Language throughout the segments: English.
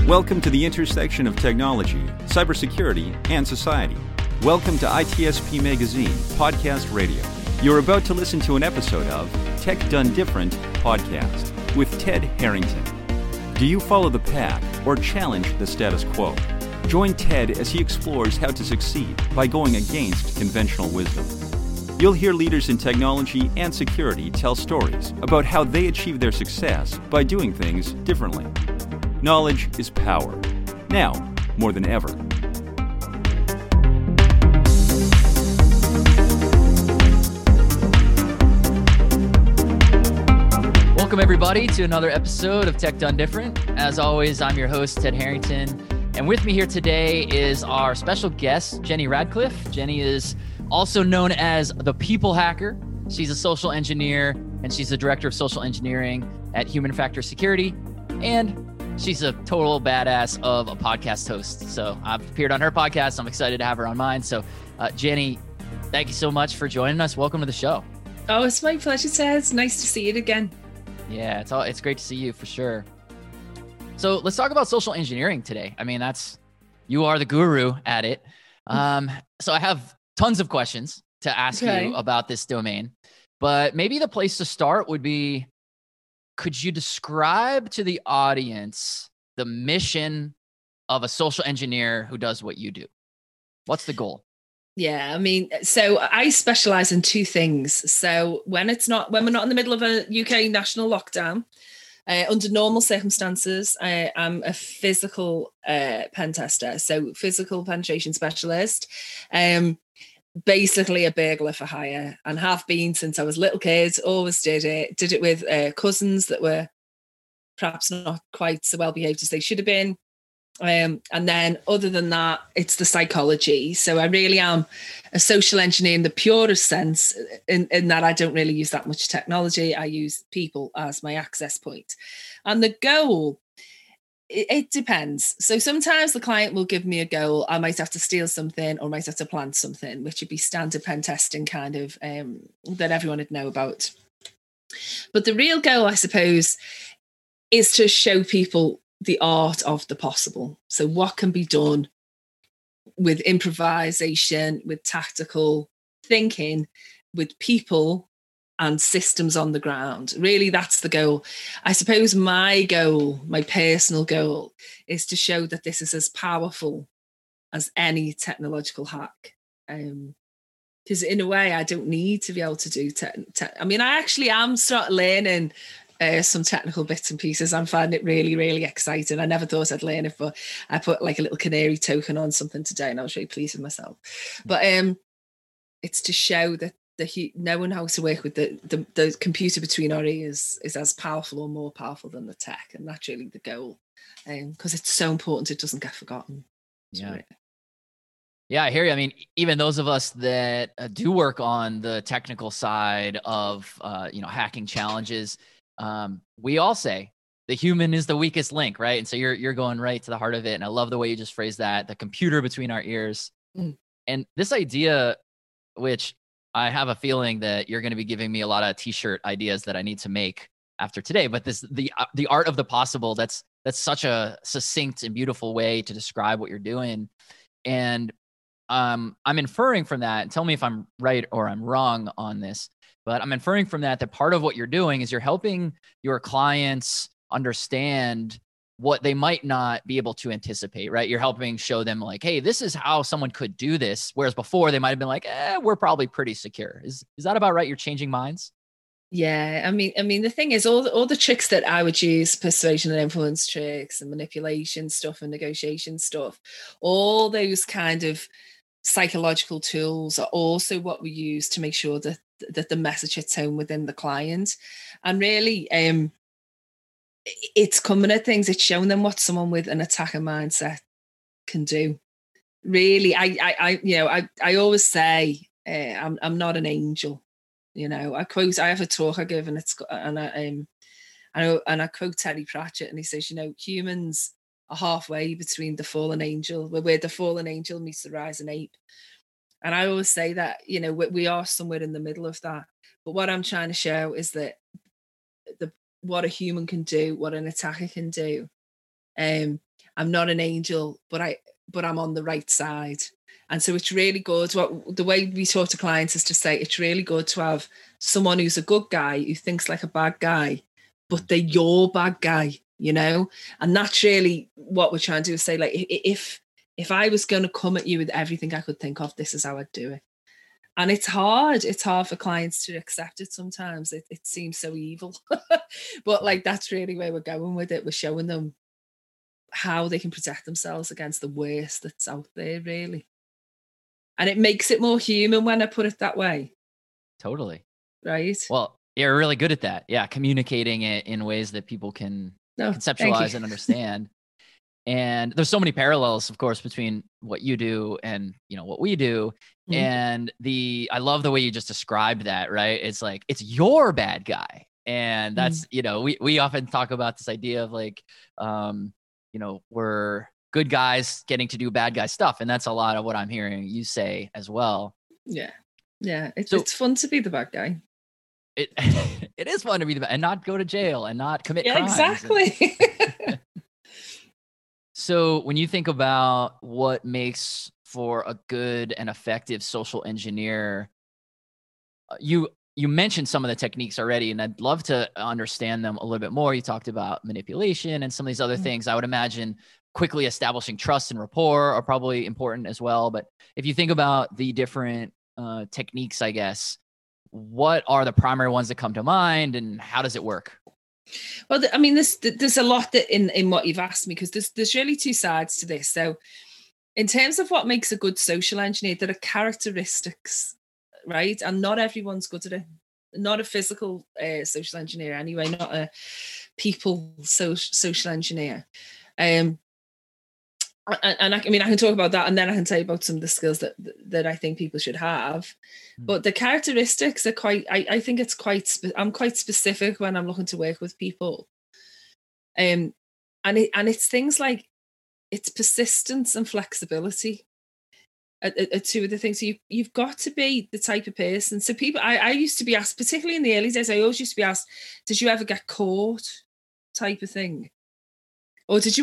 Welcome to the intersection of technology, cybersecurity, and society. Welcome to ITSP Magazine Podcast Radio. You're about to listen to an episode of Tech Done Different Podcast with Ted Harrington. Do you follow the pack or challenge the status quo? Join Ted as he explores how to succeed by going against conventional wisdom. You'll hear leaders in technology and security tell stories about how they achieve their success by doing things differently. Knowledge is power. Now, more than ever. Welcome, everybody, to another episode of Tech Done Different. As always, I'm your host, Ted Harrington. And with me here today is our special guest, Jenny Radcliffe. Jenny is also known as the People Hacker. She's a social engineer, and she's the director of social engineering at Human Factor Security. And she's a total badass of a podcast host. So I've appeared on her podcast. I'm excited to have her on mine. So Jenny, thank you so much for joining us. Welcome to the show. Oh, it's my pleasure, Ted. It's nice to see you again. Yeah, it's great to see you for sure. So let's talk about social engineering today. I mean, you are the guru at it. So I have tons of questions to ask you about this domain, but maybe the place to start would be, could you describe to the audience the mission of a social engineer who does what you do? What's the goal? Yeah, I mean, so I specialize in two things. So when we're not in the middle of a UK national lockdown, under normal circumstances, I'm a physical pen tester, so physical penetration specialist. Basically a burglar for hire, and have been since I was a little kid. Always did it with cousins that were perhaps not quite so well behaved as they should have been. And then other than that, it's the psychology. So I really am a social engineer in the purest sense, in that I don't really use that much technology. I use people as my access point. And the goal, it depends. So sometimes the client will give me a goal. I might have to steal something or might have to plant something, which would be standard pen testing kind of that everyone would know about. But the real goal, I suppose, is to show people the art of the possible. So what can be done with improvisation, with tactical thinking, with people and systems on the ground. Really, that's the goal. I suppose my goal, my personal goal, is to show that this is as powerful as any technological hack. Because in a way, I don't need to be able to do I mean, I actually am starting learning some technical bits and pieces. I'm finding it really, really exciting. I never thought I'd learn it, but I put like a little canary token on something today and I was really pleased with myself. But it's to show that knowing how to work with the computer between our ears is as powerful or more powerful than the tech. And that's really the goal, because it's so important it doesn't get forgotten. Yeah. Yeah, I hear you. I mean, even those of us that do work on the technical side of, hacking challenges, we all say the human is the weakest link, right? And so you're going right to the heart of it. And I love the way you just phrased that, the computer between our ears. And this idea, which I have a feeling that you're going to be giving me a lot of t-shirt ideas that I need to make after today, but the art of the possible, that's such a succinct and beautiful way to describe what you're doing. And I'm inferring from that, and tell me if I'm right or I'm wrong on this, but I'm inferring from that part of what you're doing is you're helping your clients understand what they might not be able to anticipate, right? You're helping show them like, hey, this is how someone could do this. Whereas before they might've been like, we're probably pretty secure. Is that about right? You're changing minds? Yeah. I mean, the thing is all the tricks that I would use, persuasion and influence tricks and manipulation stuff and negotiation stuff, all those kind of psychological tools are also what we use to make sure that the message hits home within the client. And really, it's coming at things. It's showing them what someone with an attacker mindset can do. Really, I always say I'm not an angel. I have a talk I give, and I quote Terry Pratchett, and he says, humans are halfway between the fallen angel, where the fallen angel meets the rising ape. And I always say that we are somewhere in the middle of that. But what I'm trying to show is that what a human can do, what an attacker can do. And I'm not an angel, but I'm on the right side. And so it's really good. The way we talk to clients is to say it's really good to have someone who's a good guy who thinks like a bad guy, but they're your bad guy, you know? And that's really what we're trying to do, is say, like, if I was going to come at you with everything I could think of, this is how I'd do it. And it's hard. It's hard for clients to accept it sometimes. It seems so evil. But like, that's really where we're going with it. We're showing them how they can protect themselves against the worst that's out there, really. And it makes it more human when I put it that way. Totally. Right. Well, you're really good at that. Yeah. Communicating it in ways that people can conceptualize and understand. And there's so many parallels, of course, between what you do and, you know, what we do. Mm-hmm. And I love the way you just described that, right? It's like, it's your bad guy. And that's, you know, we often talk about this idea of like, you know, we're good guys getting to do bad guy stuff. And that's a lot of what I'm hearing you say as well. Yeah. Yeah. It's fun to be the bad guy. It is fun to be the bad and not go to jail and not commit crimes. Exactly. So when you think about what makes for a good and effective social engineer, you mentioned some of the techniques already, and I'd love to understand them a little bit more. You talked about manipulation and some of these other things. I would imagine quickly establishing trust and rapport are probably important as well. But if you think about the different techniques, I guess, what are the primary ones that come to mind, and how does it work? Well, I mean, there's a lot that in what you've asked me, because there's really two sides to this. So in terms of what makes a good social engineer, there are characteristics, right? And not everyone's good at it. Not a physical social engineer anyway, not a people social engineer. And I can talk about that, and then I can tell you about some of the skills that I think people should have. But the characteristics are quite, I think it's quite, I'm quite specific when I'm looking to work with people. And it's things like, it's persistence and flexibility are two of the things. So you've got to be the type of person. So people, I used to be asked, particularly in the early days, I always used to be asked, did you ever get caught, type of thing? Or did you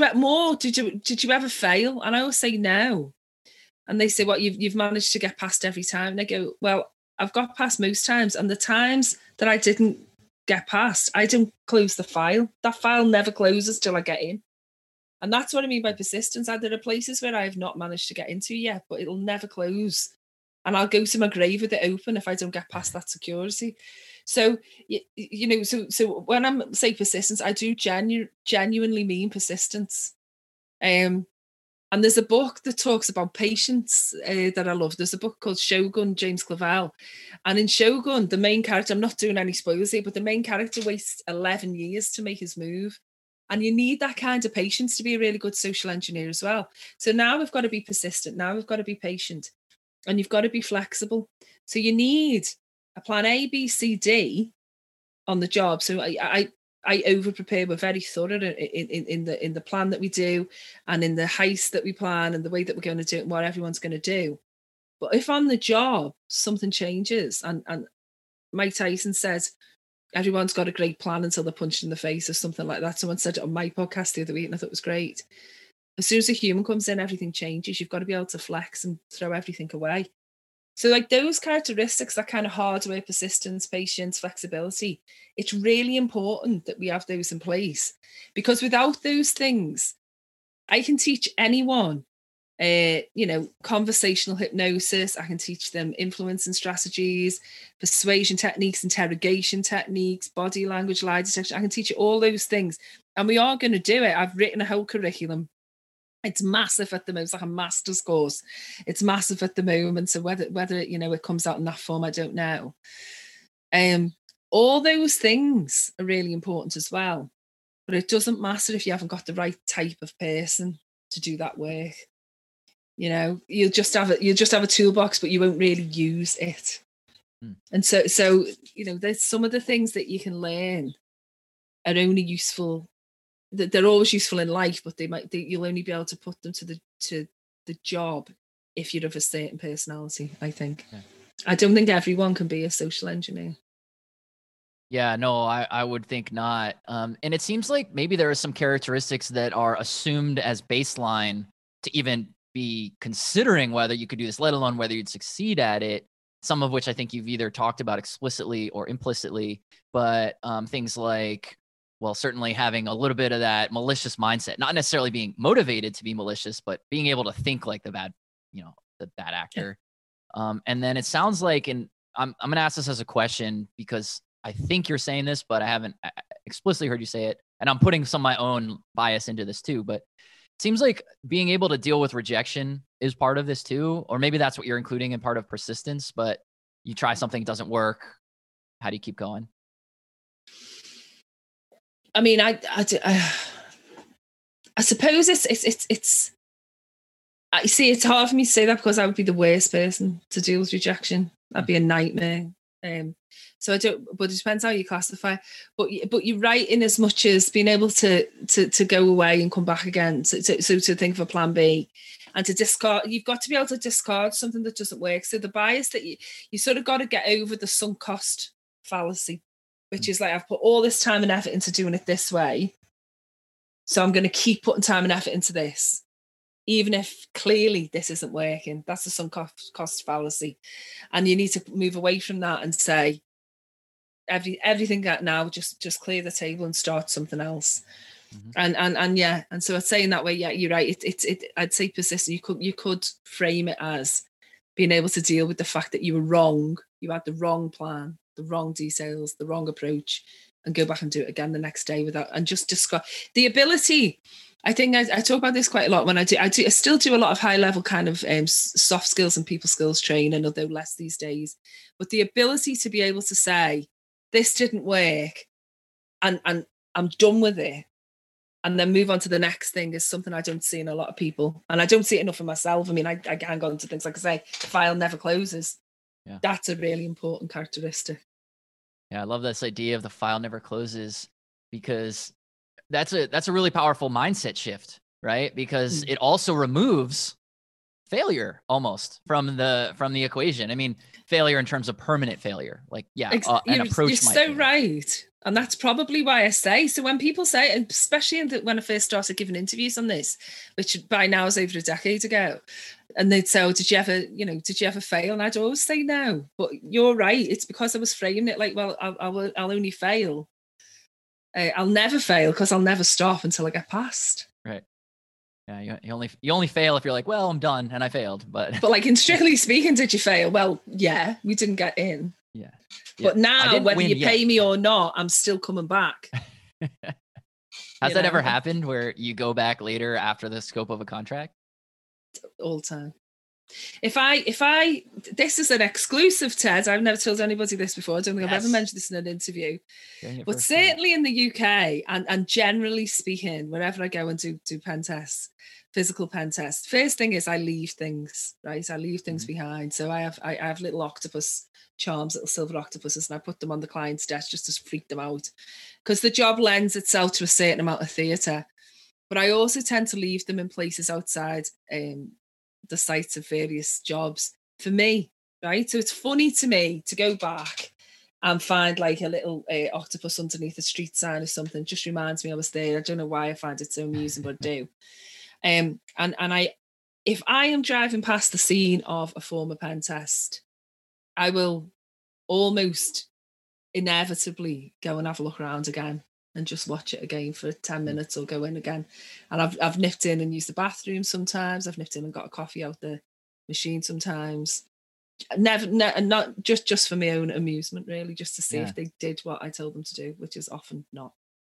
ever fail? And I always say no. And they say, what, you've managed to get past every time? And I go, well, I've got past most times. And the times that I didn't get past, I don't close the file. That file never closes till I get in. And that's what I mean by persistence. There are places where I have not managed to get into yet, but it'll never close. And I'll go to my grave with it open if I don't get past that security. So, you know, so when I'm say persistence, I do genuinely mean persistence. And there's a book that talks about patience that I love. There's a book called Shogun, James Clavell. And in Shogun, the main character, I'm not doing any spoilers here, but the main character wastes 11 years to make his move. And you need that kind of patience to be a really good social engineer as well. So now we've got to be persistent. Now we've got to be patient. And you've got to be flexible. So you need a plan A, B, C, D on the job. So I over prepare. We're very thorough in the plan that we do, and in the heist that we plan, and the way that we're going to do it, and what everyone's going to do. But if on the job something changes, and Mike Tyson says everyone's got a great plan until they're punched in the face or something like that. Someone said it on my podcast the other week, and I thought it was great. As soon as a human comes in, everything changes. You've got to be able to flex and throw everything away. So like those characteristics, that kind of hardware, persistence, patience, flexibility, it's really important that we have those in place, because without those things, I can teach anyone, conversational hypnosis. I can teach them influence and strategies, persuasion techniques, interrogation techniques, body language, lie detection. I can teach you all those things. And we are going to do it. I've written a whole curriculum. It's massive at the moment. It's like a master's course. It's massive at the moment. So whether it comes out in that form, I don't know. All those things are really important as well. But it doesn't matter if you haven't got the right type of person to do that work. You know, you'll just have a toolbox, but you won't really use it. And so there's some of the things that you can learn are only useful. They're always useful in life, but you'll only be able to put them to the job if you're of a certain personality, I think. Yeah. I don't think everyone can be a social engineer. Yeah, no, I would think not. And it seems like maybe there are some characteristics that are assumed as baseline to even be considering whether you could do this, let alone whether you'd succeed at it. Some of which I think you've either talked about explicitly or implicitly, but things like, well, certainly having a little bit of that malicious mindset, not necessarily being motivated to be malicious, but being able to think like the bad actor. And then it sounds like, and I'm going to ask this as a question because I think you're saying this, but I haven't explicitly heard you say it. And I'm putting some of my own bias into this too, but it seems like being able to deal with rejection is part of this too. Or maybe that's what you're including in part of persistence, but you try something, it doesn't work. How do you keep going? I mean, I suppose it's I see it's hard for me to say that because I would be the worst person to deal with rejection. That'd be a nightmare. So I don't, but it depends how you classify. But you're right in as much as being able to go away and come back again. So to think of a plan B and to discard, you've got to be able to discard something that doesn't work. So the bias that you sort of got to get over the sunk cost fallacy, which is like, I've put all this time and effort into doing it this way, so I'm going to keep putting time and effort into this, even if clearly this isn't working. That's the sunk cost fallacy. And you need to move away from that and say, everything that now, just clear the table and start something else. Mm-hmm. And so I'd say in that way, yeah, you're right. I'd say persistent. You could frame it as being able to deal with the fact that you were wrong. You had the wrong plan, the wrong details, the wrong approach, and go back and do it again the next day without, and just discuss the ability. I think I talk about this quite a lot when I still do a lot of high level kind of soft skills and people skills training, although less these days. But the ability to be able to say, this didn't work and I'm done with it, and then move on to the next thing is something I don't see in a lot of people. And I don't see it enough in myself. I mean, I hang on to things like I say, the file never closes. Yeah. That's a really important characteristic. Yeah, I love this idea of the file never closes, because that's a really powerful mindset shift, right? Because it also removes failure almost from the equation. I mean, failure in terms of permanent failure, like an approach. You're so right, and that's probably why I say. So when people say, and especially when I first started giving interviews on this, which by now is over a decade ago, and they'd say, "Oh, did you ever fail?" And I'd always say no. But you're right. It's because I was framing it like, well, I'll only fail. I'll never fail because I'll never stop until I get past. Right. Yeah, you only fail if you're like, well, I'm done and I failed. But like, in strictly speaking, did you fail? Well, yeah, we didn't get in. Yeah. But now, whether you pay me or not, I'm still coming back. Has that ever happened where you go back later after the scope of a contract? All the time. If I this is an exclusive, Ted. I've never told anybody this before. I don't think I've ever mentioned this in an interview. But certainly in the UK and generally speaking, wherever I go and do pen tests, physical pen tests, first thing is I leave things, right? I leave things behind. So I have little octopus charms, little silver octopuses, and I put them on the client's desk just to freak them out, because the job lends itself to a certain amount of theatre. But I also tend to leave them in places outside the sites of various jobs for me, right? So it's funny to me to go back and find like a little octopus underneath a street sign or something. Just reminds me I was there. I don't know why I find it so amusing, but I do. And if I am driving past the scene of a former pen test, I will almost inevitably go and have a look around again and just watch it again for 10 minutes or go in again. And I've nipped in and used the bathroom sometimes. I've nipped in and got a coffee out the machine sometimes. Never, not just for my own amusement, really, just to see if they did what I told them to do, which is often not.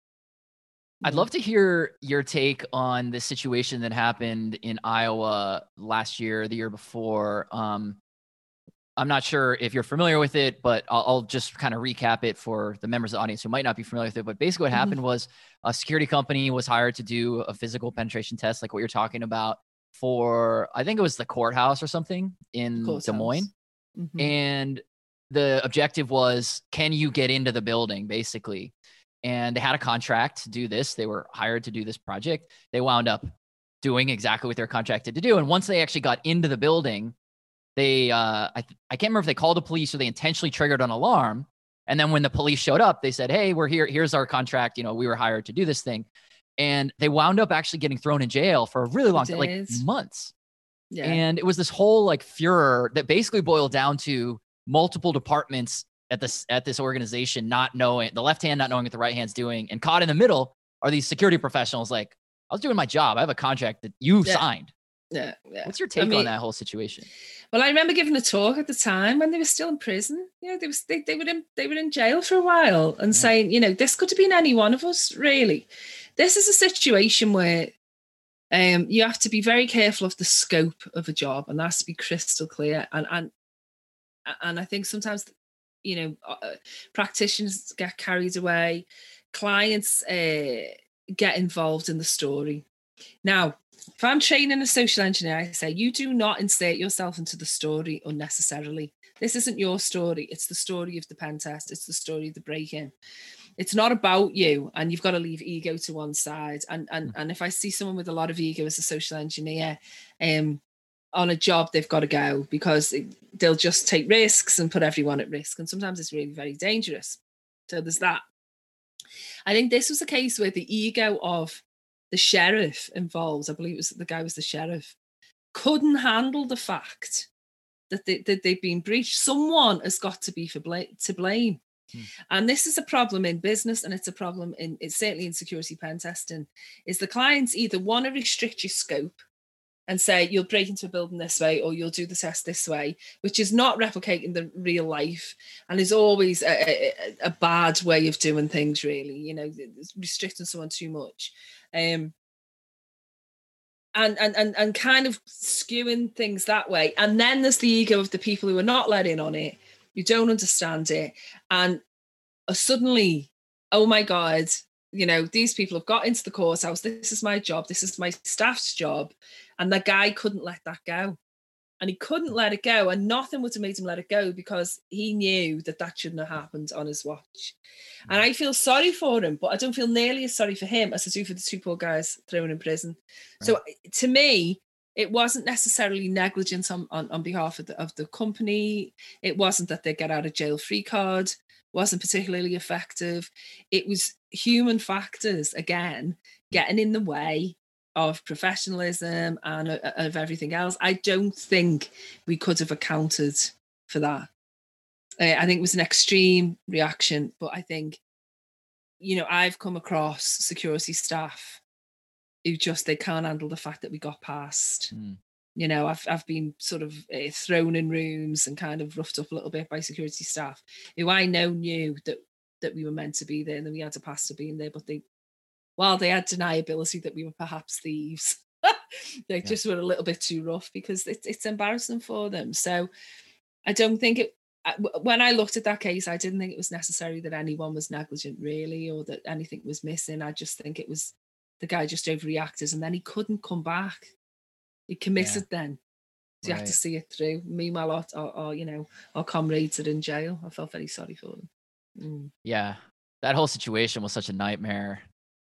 I'd love to hear your take on the situation that happened in Iowa last year, the year before. I'm not sure if you're familiar with it, but I'll just kind of recap it for the members of the audience who might not be familiar with it. But basically what happened was a security company was hired to do a physical penetration test, like what you're talking about, for, I think it was the courthouse or something in Des Moines. Mm-hmm. And the objective was, can you get into the building, basically? And they had a contract to do this. They were hired to do this project. They wound up doing exactly what they're contracted to do. And once they actually got into the building, they, I can't remember if they called the police or they intentionally triggered an alarm, And then when the police showed up, they said, hey, we're here. Here's our contract. You know, we were hired to do this thing. And they wound up actually getting thrown in jail for a really long time, like months. Yeah. And it was this whole like furor that basically boiled down to multiple departments at this organization not knowing, the left hand not knowing what the right hand's doing, and caught in the middle are these security professionals like, I was doing my job. I have a contract that you signed. Yeah. What's your take on that whole situation? Well, I remember giving a talk at the time when they were still in prison. You know, they were in jail for a while and saying, you know, this could have been any one of us, really. This is a situation where you have to be very careful of the scope of a job, and that has to be crystal clear. And I think sometimes, you know, practitioners get carried away, clients get involved in the story. Now, if I'm training a social engineer, I say, you do not insert yourself into the story unnecessarily. This isn't your story. It's the story of the pen test. It's the story of the break-in. It's not about you, and you've got to leave ego to one side. And if I see someone with a lot of ego as a social engineer on a job, they've got to go, because they'll just take risks and put everyone at risk. And sometimes it's really very dangerous. So there's that. I think this was a case where the ego of the sheriff involved, I believe it was the guy was the sheriff, couldn't handle the fact that they've been breached. Someone has got to be to blame. And this is a problem in business, and it's a problem it's certainly in security pen testing, is the clients either want to restrict your scope and say you'll break into a building this way, or you'll do the test this way, which is not replicating the real life and is always a bad way of doing things, really, you know, restricting someone too much. And kind of skewing things that way. And then there's the ego of the people who are not let in on it, you don't understand it, and suddenly, oh my God, you know, these people have got into the courthouse. This is my job. This is my staff's job. And the guy couldn't let that go. And he couldn't let it go. And nothing would have made him let it go, because he knew that shouldn't have happened on his watch. And I feel sorry for him, but I don't feel nearly as sorry for him as I do for the two poor guys thrown in prison. Right. So to me, it wasn't necessarily negligence on behalf of the company. It wasn't that they get out of jail free card, wasn't particularly effective. It was human factors, again, getting in the way of professionalism and of everything else. I don't think we could have accounted for that. I think it was an extreme reaction, but I think, you know, I've come across security staff who they can't handle the fact that we got past. You know, I've been sort of thrown in rooms and kind of roughed up a little bit by security staff who I knew that we were meant to be there and that we had to pass to being there, but they had deniability that we were perhaps thieves. They just were a little bit too rough, because it's embarrassing for them. So I don't think when I looked at that case, I didn't think it was necessary that anyone was negligent, really, or that anything was missing. I just think it was the guy just overreacted, and then he couldn't come back. He committed then. So you have to see it through. Meanwhile, our comrades are in jail. I felt very sorry for them. Yeah, that whole situation was such a nightmare.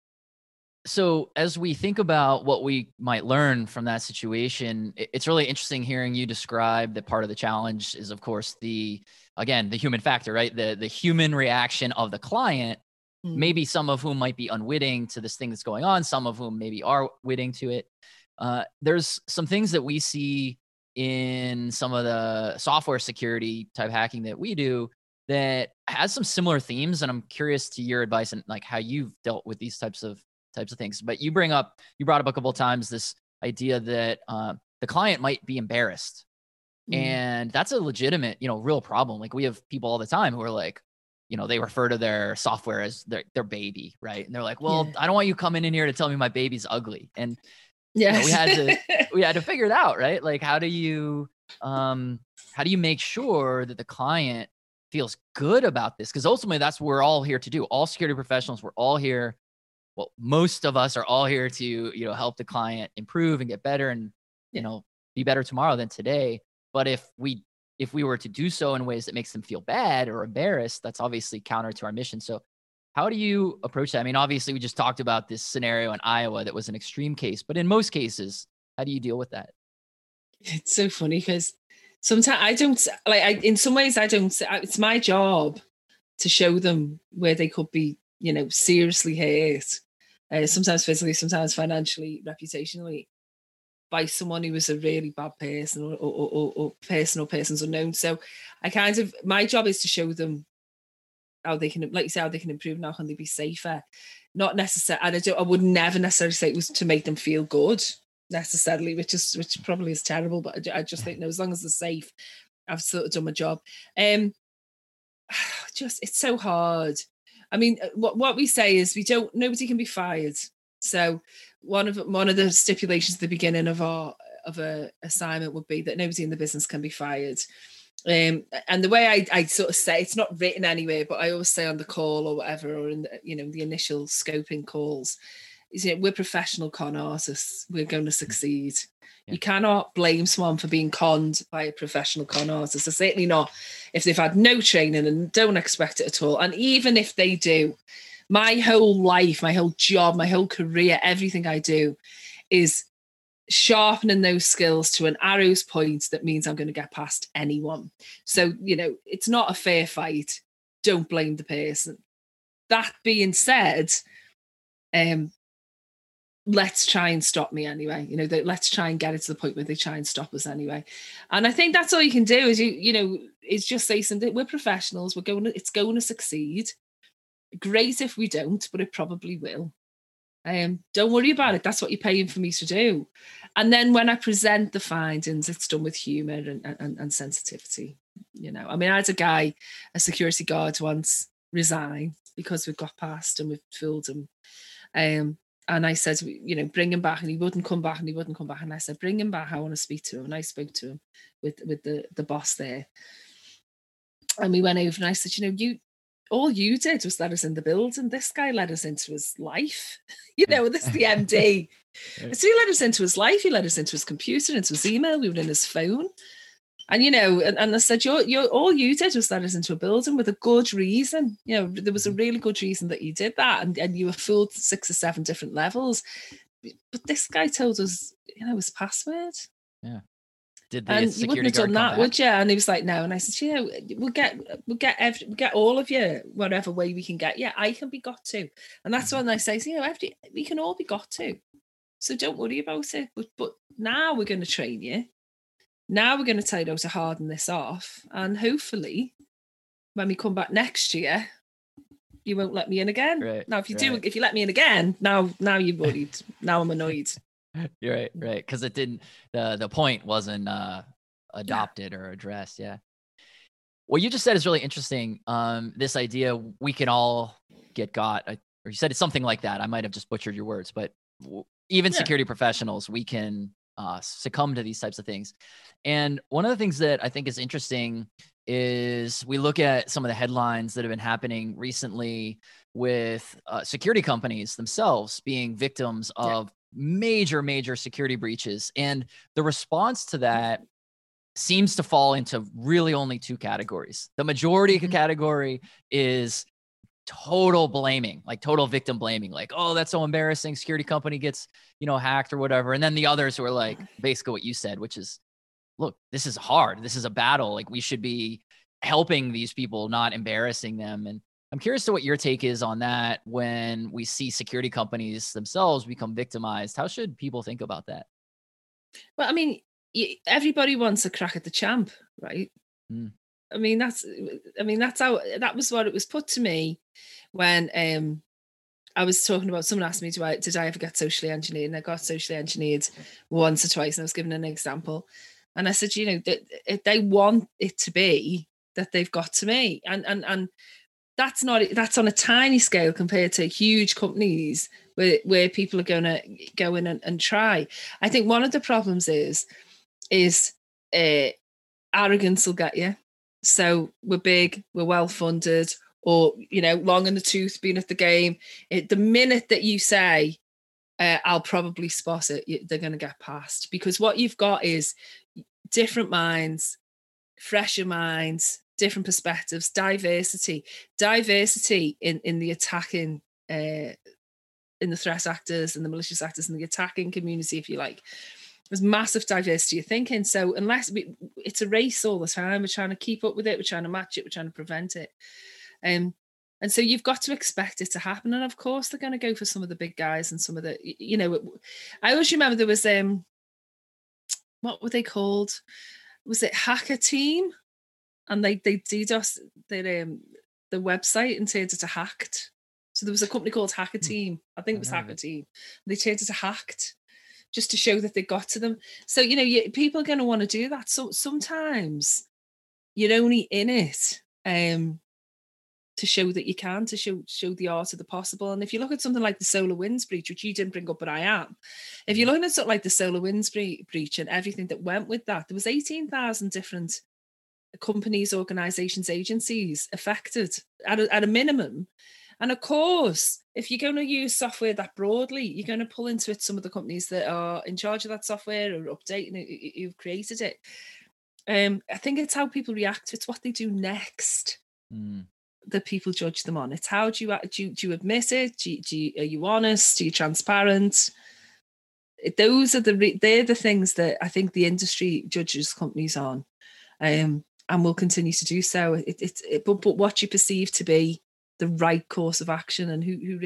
So as we think about what we might learn from that situation, it's really interesting hearing you describe that part of the challenge is, of course, the human factor, right? The human reaction of the client, maybe some of whom might be unwitting to this thing that's going on, some of whom maybe are witting to it. There's some things that we see in some of the software security type hacking that we do that has some similar themes. And I'm curious to your advice and like how you've dealt with these types of things. But you brought up a couple of times this idea that the client might be embarrassed. And that's a legitimate, real problem. Like we have people all the time who are like, they refer to their software as their baby, right? And they're like, well, I don't want you coming in here to tell me my baby's ugly. And we had to figure it out, right? Like, how do you make sure that the client feels good about this? Because ultimately that's what we're all here to do. All security professionals, we're all here. Well, most of us are all here to, help the client improve and get better and, be better tomorrow than today. But if we were to do so in ways that makes them feel bad or embarrassed, that's obviously counter to our mission. So how do you approach that? I mean, obviously we just talked about this scenario in Iowa that was an extreme case, but in most cases, how do you deal with that? It's so funny because sometimes in some ways I don't, it's my job to show them where they could be, seriously hurt, sometimes physically, sometimes financially, reputationally, by someone who was a really bad person or person or persons unknown. So my job is to show them how they can, like you say, how they can improve and how can they be safer. Not necessarily, and I would never necessarily say it was to make them feel good necessarily, which probably is terrible, but I just think, no, as long as they're safe, I've sort of done my job. It's so hard. I mean, what we say is nobody can be fired. So one of the stipulations at the beginning of a assignment would be that nobody in the business can be fired. And the way I sort of say, it's not written anywhere, but I always say on the call or whatever, or in the initial scoping calls, is we're professional con artists. We're going to succeed. Yeah. You cannot blame someone for being conned by a professional con artist. So certainly not if they've had no training and don't expect it at all. And even if they do, my whole life, my whole job, my whole career, everything I do is sharpening those skills to an arrow's point that means I'm going to get past anyone. So, it's not a fair fight. Don't blame the person. That being said, let's try and stop me anyway. Let's try and get it to the point where they try and stop us anyway. And I think that's all you can do is is just say something. We're professionals. It's going to succeed. Great if we don't, but it probably will. Don't worry about it. That's what you're paying for me to do. And then when I present the findings, it's done with humour and sensitivity. I mean, I had a security guard once resign because we'd got past and we'd fooled him. And I said, bring him back, and he wouldn't come back, and he wouldn't come back. And I said, bring him back. I want to speak to him. And I spoke to him with the boss there. And we went over, and I said, all you did was let us in the building. This guy let us into his life. This is the MD. So he let us into his life. He let us into his computer, into his email. We were in his phone. And, and I said, you're all you did was let us into a building with a good reason. There was a really good reason that you did that. And you were fooled 6 or 7 different levels. But this guy told us, his password. Yeah. Did the and you wouldn't have done that, would you? And he was like, no. And I said, we'll get all of you whatever way we can get. Yeah, I can be got to. And that's when I say, we can all be got to. So don't worry about it. But now we're going to train you. Now we're going to tell you how to harden this off. And hopefully, when we come back next year, you won't let me in again. Right, now, if you let me in again, now you're worried. Now I'm annoyed. You're right. Because it didn't, the point wasn't adopted or addressed. Yeah. What you just said is really interesting. This idea we can all get got, or you said it's something like that. I might have just butchered your words, but even security professionals, we can succumb to these types of things. And one of the things that I think is interesting is we look at some of the headlines that have been happening recently with security companies themselves being victims of major security breaches. And the response to that seems to fall into really only 2 categories. The majority category is total blaming, like total victim blaming, like, oh, that's so embarrassing. Security company gets, hacked or whatever. And then the others who are like basically what you said, which is, look, this is hard. This is a battle. Like we should be helping these people, not embarrassing them. And I'm curious to what your take is on that. When we see security companies themselves become victimized, how should people think about that? Well, I mean, everybody wants a crack at the champ, right? I mean, that was what it was put to me when I was talking about, someone asked me, did I ever get socially engineered? And I got socially engineered once or twice, and I was given an example. And I said, they want it to be that they've got to me. And that's on a tiny scale compared to huge companies where people are going to go in and try. I think one of the problems is arrogance will get you. So we're big, we're well funded, or long in the tooth, being at the game. The minute that you say, I'll probably spot it, they're going to get past, because what you've got is different minds, fresher minds, different perspectives, diversity in the attacking, in the threat actors and the malicious actors and the attacking community, if you like. There's massive diversity of thinking. So unless it's a race all the time, we're trying to keep up with it, we're trying to match it, we're trying to prevent it. And so you've got to expect it to happen. And of course, they're going to go for some of the big guys and some of the, I always remember there was, what were they called? Was it Hacker Team? And they DDoS the website and turned it to Hacked. So there was a company called Hacker Team. I think it was Hacker Team. They turned it to Hacked just to show that they got to them. So, people are going to want to do that. So sometimes you're only in it to show that you can, to show the art of the possible. And if you look at something like the SolarWinds breach, which you didn't bring up, but I am, if you're looking at something like the SolarWinds breach and everything that went with that, there was 18,000 different companies, organizations, agencies affected at a minimum. And of course, if you're going to use software that broadly, you're going to pull into it some of the companies that are in charge of that software or updating it, who've created it. I think it's how people react. It's what they do next that people judge them on. It's how do you admit it? Are you honest? Are you transparent? Those are they're the things that I think the industry judges companies on, and will continue to do so. But what you perceive to be the right course of action, and who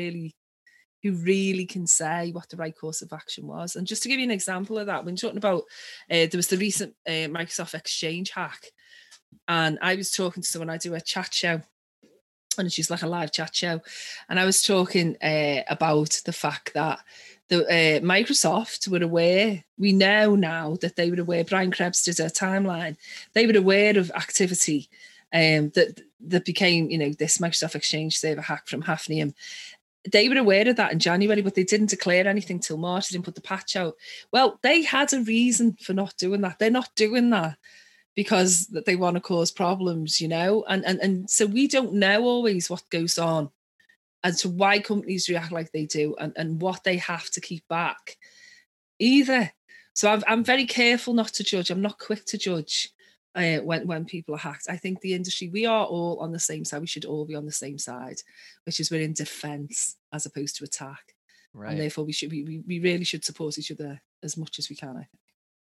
really can say what the right course of action was. And just to give you an example of that, when talking about there was the recent Microsoft Exchange hack, and I was talking to someone, I do a chat show, and it's just like a live chat show, and I was talking about the fact that the Microsoft were aware, we know now that they were aware, Brian Krebs did a timeline, they were aware of activity that became, this Microsoft Exchange server hack from Hafnium. They were aware of that in January, but they didn't declare anything till March. They didn't put the patch out. Well, they had a reason for not doing that. They're not doing that because they want to cause problems, and so we don't know always what goes on as to why companies react like they do and what they have to keep back either. So I'm very careful not to judge. I'm not quick to judge when people are hacked. I think the industry, we are all on the same side. We should all be on the same side, which is we're in defense as opposed to attack. Right. And therefore we really should support each other as much as we can, I think.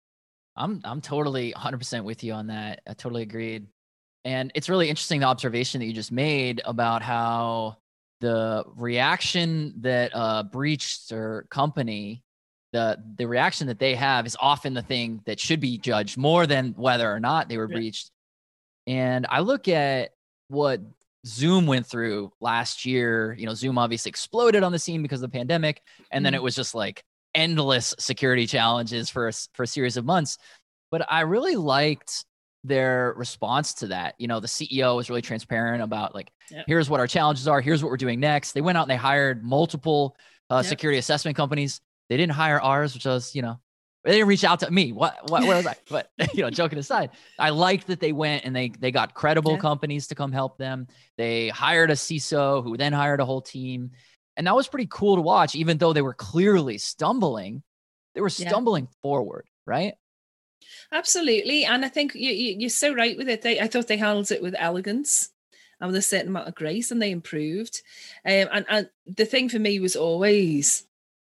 I'm totally 100% with you on that. I totally agreed. And it's really interesting, the observation that you just made about how the reaction that a breached or company, the reaction that they have is often the thing that should be judged more than whether or not they were breached. And I look at what Zoom went through last year. Zoom obviously exploded on the scene because of the pandemic. And then it was just like endless security challenges for a series of months. But I really liked their response to that. The CEO was really transparent about here's what our challenges are. Here's what we're doing next. They went out and they hired multiple security assessment companies. They didn't hire ours, which was, they didn't reach out to me. Where was I? But, joking aside, I liked that they went and they got credible companies to come help them. They hired a CISO who then hired a whole team. And that was pretty cool to watch, even though they were clearly stumbling. They were stumbling forward, right? Absolutely. And I think you're so right with it. I thought they handled it with elegance and with a certain amount of grace, and they improved. And the thing for me was always,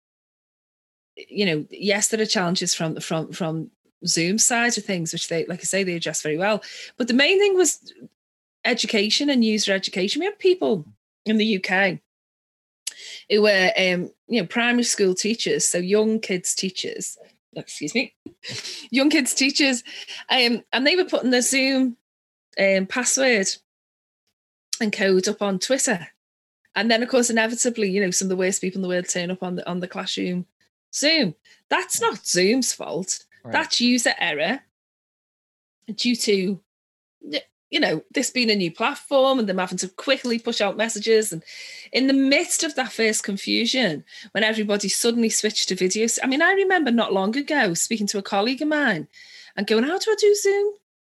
yes, there are challenges from Zoom's side of things, which they, like I say, they addressed very well. But the main thing was education and user education. We have people in the UK who were, primary school teachers, so young kids teachers, and they were putting their Zoom password and code up on Twitter. And then, of course, inevitably, some of the worst people in the world turn up on the classroom Zoom. That's not Zoom's fault. Right. That's user error due to, this being a new platform and them having to quickly push out messages. And in the midst of that first confusion, when everybody suddenly switched to videos, I remember not long ago speaking to a colleague of mine and going, how do I do Zoom?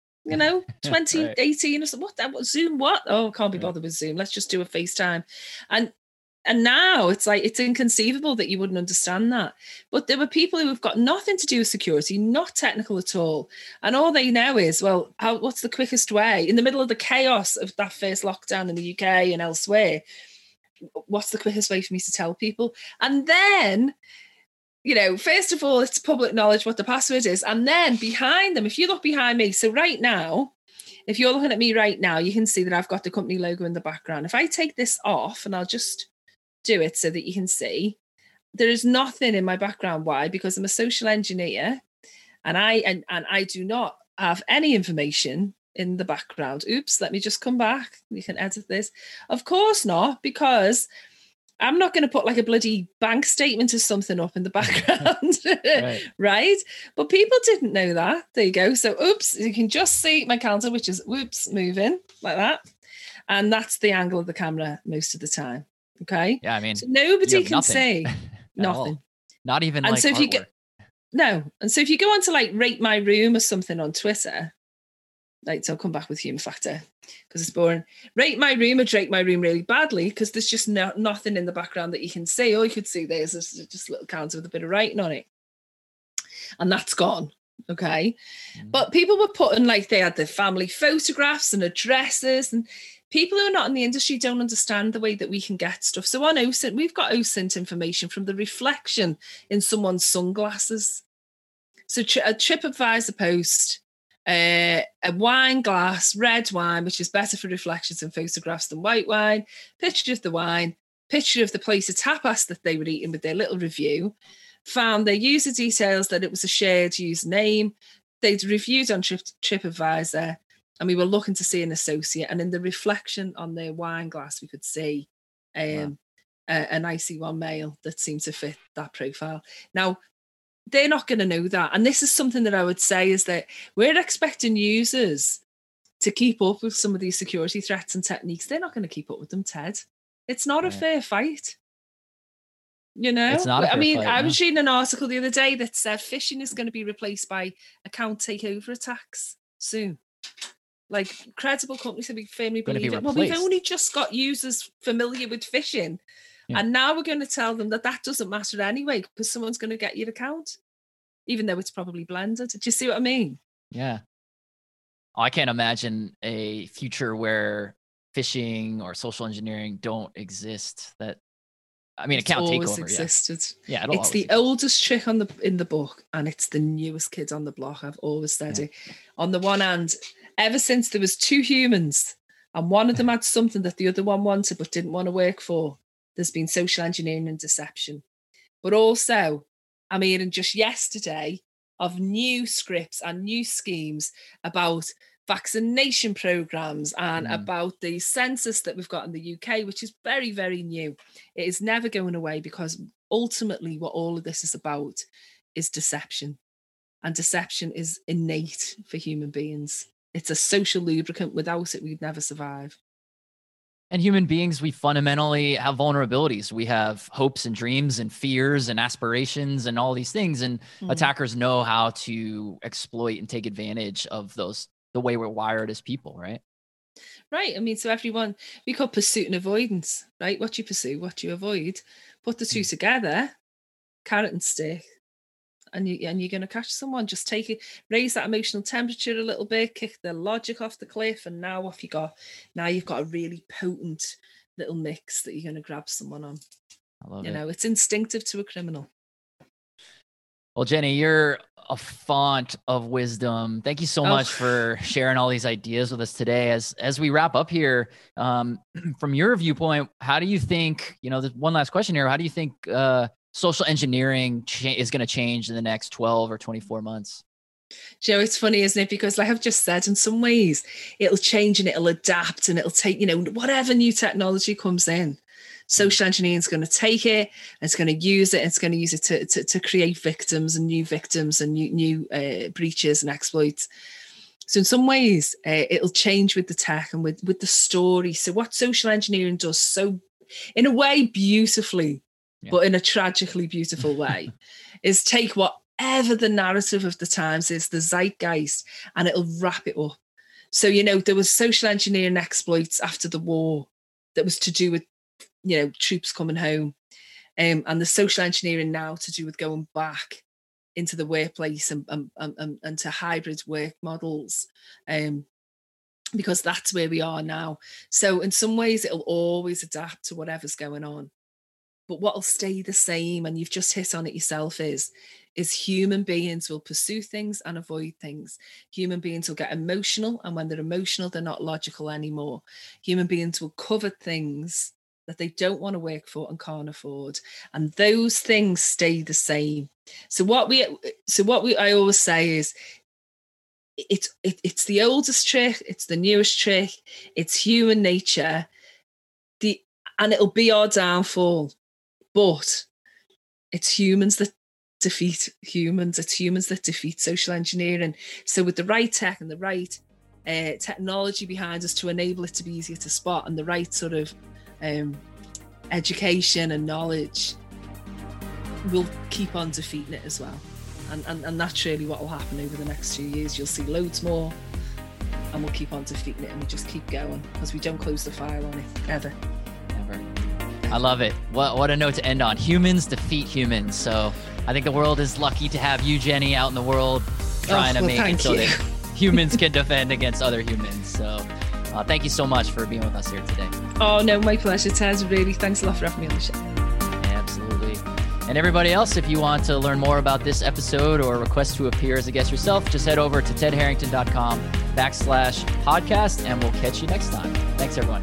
2018 or something. What Zoom? What? Oh, can't be bothered with Zoom. Let's just do a FaceTime. And now it's inconceivable that you wouldn't understand that. But there were people who have got nothing to do with security, not technical at all. And all they know is, what's the quickest way? In the middle of the chaos of that first lockdown in the UK and elsewhere, what's the quickest way for me to tell people? And then, first of all, it's public knowledge what the password is. And then behind them, if you look behind me, so right now, if you're looking at me right now, you can see that I've got the company logo in the background. If I take this off, and I'll just do it so that you can see, there is nothing in my background. Why? Because I'm a social engineer, and I do not have any information in the background. Oops, let me just come back. You can edit this. Of course not, because I'm not going to put like a bloody bank statement or something up in the background, right? But people didn't know that. There you go. So, oops, you can just see my counter, which is, whoops, moving like that. And that's the angle of the camera most of the time. Okay. Yeah, I mean, so nobody can say nothing. Not even and like so if artwork. you get no, and so if you go on to like Rate My Room or something on Twitter, like, so I'll come back with human factor because it's boring. Rate My Room or Rate My Room really badly because there's just nothing in the background that you can see. All you could see there is just a little counter with a bit of writing on it, and that's gone. Okay, but people were putting like they had their family photographs and addresses, and people who are not in the industry don't understand the way that we can get stuff. So on OSINT, we've got OSINT information from the reflection in someone's sunglasses. So a TripAdvisor post, a wine glass, red wine, which is better for reflections and photographs than white wine, picture of the wine, picture of the place of tapas that they were eating with their little review, found their user details, that it was a shared username. They'd reviewed on TripAdvisor, and we were looking to see an associate. And in the reflection on their wine glass, we could see an IC1 male that seemed to fit that profile. Now, they're not going to know that. And this is something that I would say is that we're expecting users to keep up with some of these security threats and techniques. They're not going to keep up with them, Ted. It's not a fair fight. You know, it's not a fair fight, I was reading an article the other day that said phishing is going to be replaced by account takeover attacks soon. Like, credible companies have been firmly believing it. Well, we've only just got users familiar with phishing. Yeah. And now we're going to tell them that doesn't matter anyway, because someone's going to get your account, even though it's probably blended. Do you see what I mean? Yeah. Oh, I can't imagine a future where phishing or social engineering don't exist. Account takeover existed. Yeah, it's the oldest trick in the book, and it's the newest kid on the block. I've always said it. On the one hand, ever since there was two humans, and one of them had something that the other one wanted but didn't want to work for, there's been social engineering and deception. But also, I'm hearing just yesterday of new scripts and new schemes about vaccination programs and about the census that we've got in the UK, which is very, very new. It is never going away, because ultimately what all of this is about is deception. And deception is innate for human beings. It's a social lubricant. Without it, we'd never survive. And human beings, we fundamentally have vulnerabilities. We have hopes and dreams and fears and aspirations and all these things. And attackers know how to exploit and take advantage of those, the way we're wired as people, right? Right. I mean, so everyone, we call pursuit and avoidance, right? What you pursue, what you avoid. Put the two together, carrot and stick, and you're going to catch someone. Just take it, raise that emotional temperature a little bit, kick the logic off the cliff, and now off you go. Now you've got a really potent little mix that you're going to grab someone on. I love it. You know, it's instinctive to a criminal. Well, Jenny, you're a font of wisdom. Thank you so much for sharing all these ideas with us today. As we wrap up here, from your viewpoint, how do you think, there's one last question here. How do you think social engineering is going to change in the next 12 or 24 months? Joe, it's funny, isn't it? Because like I've just said, in some ways, it'll change and it'll adapt, and it'll take, whatever new technology comes in. Social engineering is going to take it, and it's going to use it, and it's going to use it to create victims and new breaches and exploits. So in some ways, it'll change with the tech and with the story. So what social engineering does so, in a way, beautifully, but in a tragically beautiful way, is take whatever the narrative of the times is, the zeitgeist, and it'll wrap it up. So, there was social engineering exploits after the war that was to do with, troops coming home, and the social engineering now to do with going back into the workplace and to hybrid work models, because that's where we are now. So in some ways, it'll always adapt to whatever's going on. But what'll stay the same, and you've just hit on it yourself, is human beings will pursue things and avoid things. Human beings will get emotional, and when they're emotional, they're not logical anymore. Human beings will covet things that they don't want to work for and can't afford, and those things stay the same. So what I always say is, it's the oldest trick, it's the newest trick, it's human nature, and it'll be our downfall. But it's humans that defeat humans. It's humans that defeat social engineering. So with the right tech and the right technology behind us to enable it to be easier to spot, and the right sort of education and knowledge, we'll keep on defeating it as well. And that's really what will happen over the next few years. You'll see loads more, and we'll keep on defeating it, and we just keep going, because we don't close the file on it, ever. Never. I love it. What a note to end on. Humans defeat humans. So I think the world is lucky to have you, Jenny, out in the world trying to make it so that humans can defend against other humans. So thank you so much for being with us here today. Oh, no, my pleasure, Ted. Really, thanks a lot for having me on the show. Absolutely. And everybody else, if you want to learn more about this episode or request to appear as a guest yourself, just head over to tedharrington.com/podcast, and we'll catch you next time. Thanks, everyone.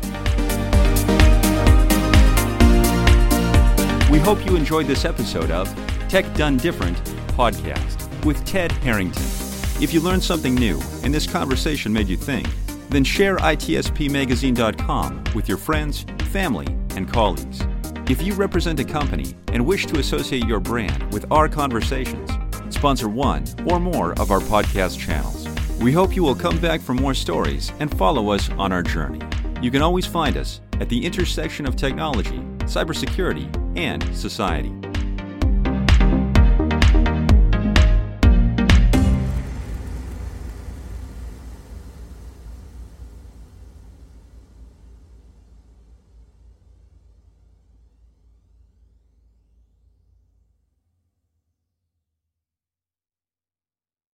We hope you enjoyed this episode of Tech Done Different podcast with Ted Harrington. If you learned something new and this conversation made you think, then share itspmagazine.com with your friends, family, and colleagues. If you represent a company and wish to associate your brand with our conversations, sponsor one or more of our podcast channels. We hope you will come back for more stories and follow us on our journey. You can always find us at the intersection of technology, cybersecurity, and society.